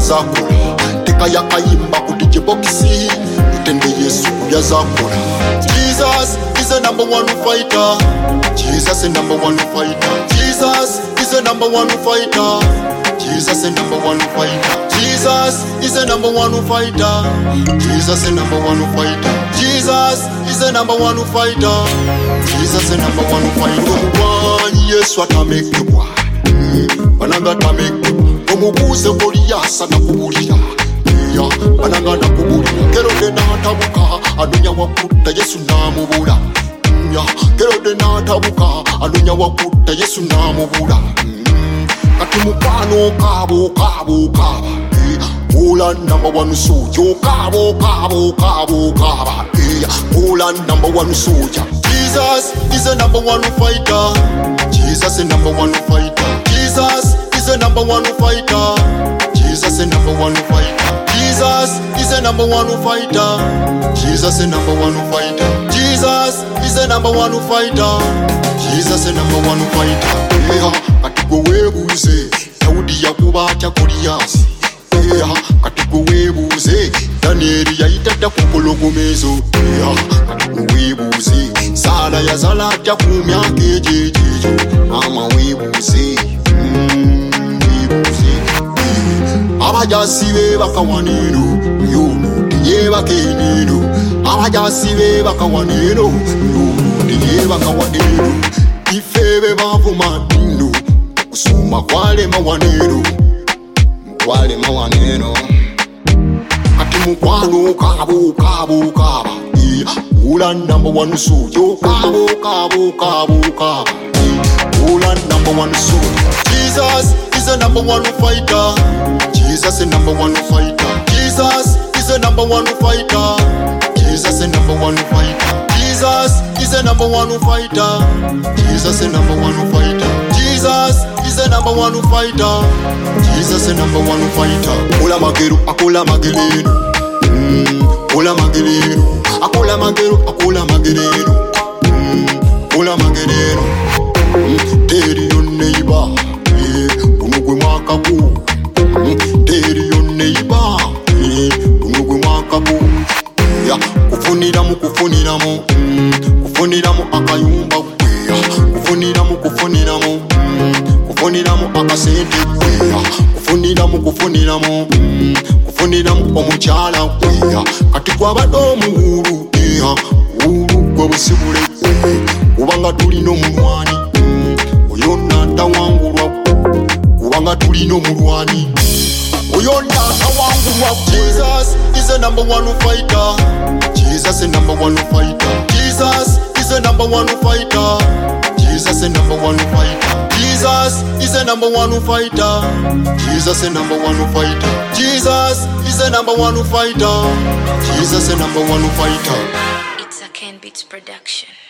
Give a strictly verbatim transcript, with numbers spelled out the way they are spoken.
byazakola teka yakayimba ku D J box utende Yesu byazakola. Jesus is a number one fighter. Jesus is number one fighter. Jesus is a number one fighter. Jesus is number one fighter. Jesus is a number one fighter. Jesus is number one fighter. Jesus is a number one fighter. Jesus is number one fighter. One yes what I make you boy. Bananga ta make you. Omubuze Goliath na kubulira. Ya bananga na kubulira. Kero de na tabuka adunya wakuta Yesu namubula. Ya kero de na tabuka adunya wakuta Yesu namubula. Kati mukwano kabo kabo kaba Ola number one soldier kabo kabo kabo kaba Ola number one soldier. Jesus is a number one fighter. Jesus is number one fighter. Jesus is a number one fighter. Jesus is number one fighter. Jesus is a number one fighter. Jesus is number one fighter. Jesus is a number one fighter. Jesus is number one fighter. Kati gwe weebuuze Dawudi yakuba atya Goliath. Kati gwe weebuuze Danieli yayita dda ku kologomezo. Kati gwe weebuuze Saala yazala atya ku myaka egyejeejo. Maama weebuuze weebuuze abajasi be bakawaneno yono teyebaka eneno. Abajasi be bakawaneno yono teyebaka waneno. Ifebe bavuma nino kusuma kwale mawanero kwale mawanero. Kati mukwano kabo kabo kaba Ola number one soldier kabo kabo kabo kaba Ola number one soldier. Jesus is a number one fighter. Jesus is number one fighter. Jesus is a number one fighter. Jesus is number one fighter. Jesus is a number one fighter. Jesus is number one fighter. Jesus is a number one fighter. Jesus is number one fighter. Ola magero akola magereno. Mm, ola magereno akola magero akola magereno. Mm, ola magereno. Mm, teri your neighbor. Yeah, unugwe makabu. Mm, teri your neighbor. Yeah, unugwe makabu. Yeah, kufuniramu kufuniramu mm, kufuniramu akayumba kweya. Kufuniramu kufuniramu mm, kufuniramu akasente kweya. Kufuniramu kufuniramu mm, kufuniramu omukyala kweya. Kati kwabadde omuwulu eya wulu gwe busibule kwe. Kubanga tulina omulwani mm, oyo natawangulwa. Kubanga tulina omulwani oyo natawangulwa. Jesus is a number one fighter. Jesus is number one fighter. Jesus is a number one fighter. Jesus is number one fighter. Jesus is a number one fighter. Jesus is number one fighter. Jesus is a number one fighter. Jesus is number one fighter. It's a Ken Beats production.